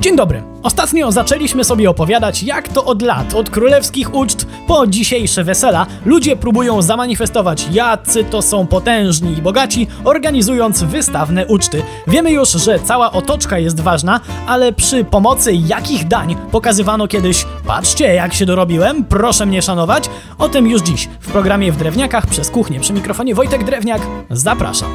Dzień dobry. Ostatnio zaczęliśmy sobie opowiadać, jak to od lat, od królewskich uczt po dzisiejsze wesela, ludzie próbują zamanifestować, jacy to są potężni i bogaci, organizując wystawne uczty. Wiemy już, że cała otoczka jest ważna, ale przy pomocy jakich dań pokazywano kiedyś, patrzcie jak się dorobiłem, proszę mnie szanować, o tym już dziś w programie W Drewniakach przez kuchnię. Przy mikrofonie Wojtek Drewniak, zapraszam.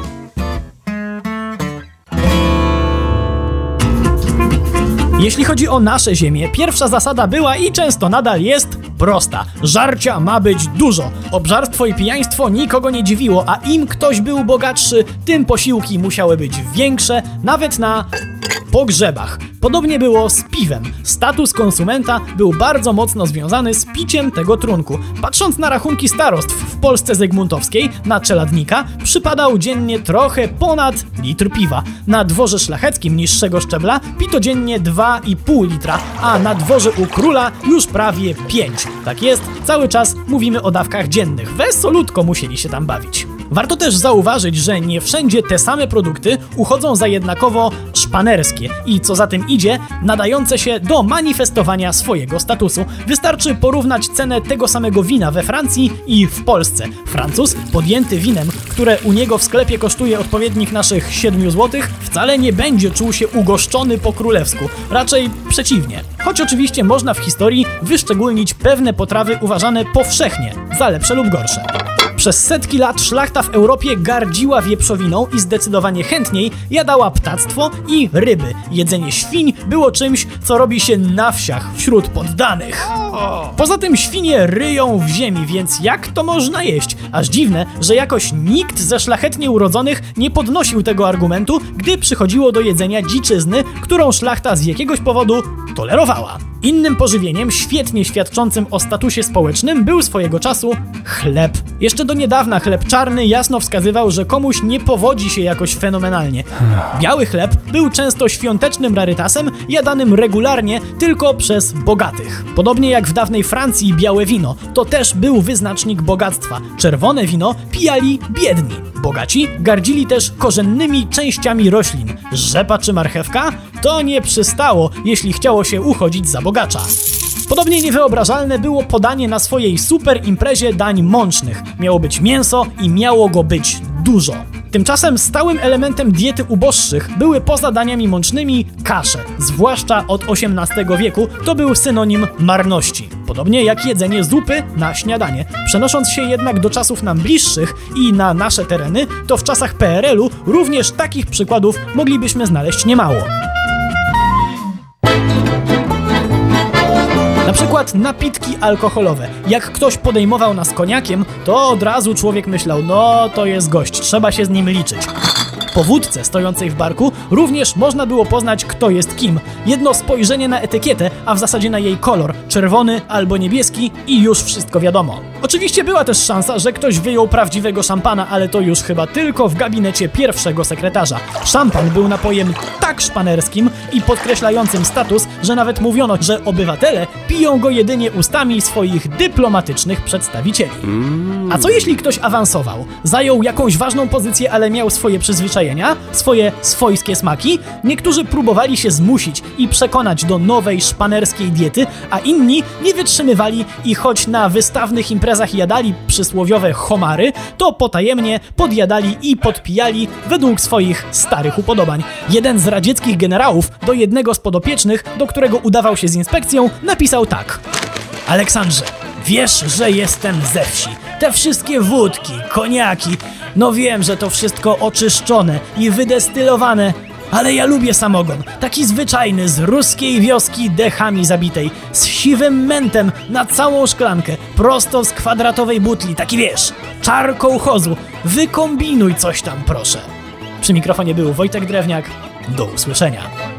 Jeśli chodzi o nasze ziemię, pierwsza zasada była i często nadal jest prosta. Żarcia ma być dużo. Obżarstwo i pijaństwo nikogo nie dziwiło, a im ktoś był bogatszy, tym posiłki musiały być większe, nawet na pogrzebach. Podobnie było z piwem. Status konsumenta był bardzo mocno związany z piciem tego trunku. Patrząc na rachunki starostw w Polsce zygmuntowskiej, na czeladnika przypadał dziennie trochę ponad litr piwa. Na dworze szlacheckim niższego szczebla pito dziennie 2,5 litra, a na dworze u króla już prawie 5. Tak jest, cały czas mówimy o dawkach dziennych. Wesolutko musieli się tam bawić. Warto też zauważyć, że nie wszędzie te same produkty uchodzą za jednakowo szpanerskie i co za tym idzie, nadające się do manifestowania swojego statusu. Wystarczy porównać cenę tego samego wina we Francji i w Polsce. Francuz, podjęty winem, które u niego w sklepie kosztuje odpowiednik naszych 7 zł, wcale nie będzie czuł się ugoszczony po królewsku. Raczej przeciwnie. Choć oczywiście można w historii wyszczególnić pewne potrawy uważane powszechnie za lepsze lub gorsze. Przez setki lat szlachta w Europie gardziła wieprzowiną i zdecydowanie chętniej jadała ptactwo i ryby. Jedzenie świń było czymś, co robi się na wsiach wśród poddanych. Poza tym świnie ryją w ziemi, więc jak to można jeść? Aż dziwne, że jakoś nikt ze szlachetnie urodzonych nie podnosił tego argumentu, gdy przychodziło do jedzenia dziczyzny, którą szlachta z jakiegoś powodu tolerowała. Innym pożywieniem, świetnie świadczącym o statusie społecznym, był swojego czasu chleb. Jeszcze do niedawna chleb czarny jasno wskazywał, że komuś nie powodzi się jakoś fenomenalnie. Biały chleb był często świątecznym rarytasem, jadanym regularnie tylko przez bogatych. Podobnie jak w dawnej Francji białe wino, to też był wyznacznik bogactwa. Czerwone wino pijali biedni. Bogaci gardzili też korzennymi częściami roślin. Rzepa czy marchewka? To nie przystało, jeśli chciało się uchodzić za bogacza. Podobnie niewyobrażalne było podanie na swojej super imprezie dań mącznych. Miało być mięso i miało go być dużo. Tymczasem stałym elementem diety uboższych były poza daniami mącznymi kasze. Zwłaszcza od XVIII wieku to był synonim marności. Podobnie jak jedzenie zupy na śniadanie. Przenosząc się jednak do czasów nam bliższych i na nasze tereny, to w czasach PRL-u również takich przykładów moglibyśmy znaleźć niemało. Na przykład napitki alkoholowe. Jak ktoś podejmował nas koniakiem, to od razu człowiek myślał, no to jest gość, trzeba się z nim liczyć. Po wódce stojącej w barku również można było poznać, kto jest kim. Jedno spojrzenie na etykietę, a w zasadzie na jej kolor, czerwony albo niebieski i już wszystko wiadomo. Oczywiście była też szansa, że ktoś wyjął prawdziwego szampana, ale to już chyba tylko w gabinecie pierwszego sekretarza. Szampan był napojem tak szpanerskim i podkreślającym status, że nawet mówiono, że obywatele piją go jedynie ustami swoich dyplomatycznych przedstawicieli. A co jeśli ktoś awansował, zajął jakąś ważną pozycję, ale miał swoje przyzwyczajenia, swoje swojskie smaki? Niektórzy próbowali się zmusić i przekonać do nowej szpanerskiej diety, a inni nie wytrzymywali i choć na wystawnych imprezach jadali przysłowiowe homary, to potajemnie podjadali i podpijali według swoich starych upodobań. Jeden z radzieckich generałów do jednego z podopiecznych, do którego udawał się z inspekcją, napisał tak: Aleksandrze, wiesz, że jestem ze wsi. Te wszystkie wódki, koniaki, no wiem, że to wszystko oczyszczone i wydestylowane, ale ja lubię samogon, taki zwyczajny, z ruskiej wioski dechami zabitej, z siwym mentem na całą szklankę, prosto z kwadratowej butli, taki wiesz, czar kołchozu, wykombinuj coś tam proszę. Przy mikrofonie był Wojtek Drewniak, do usłyszenia.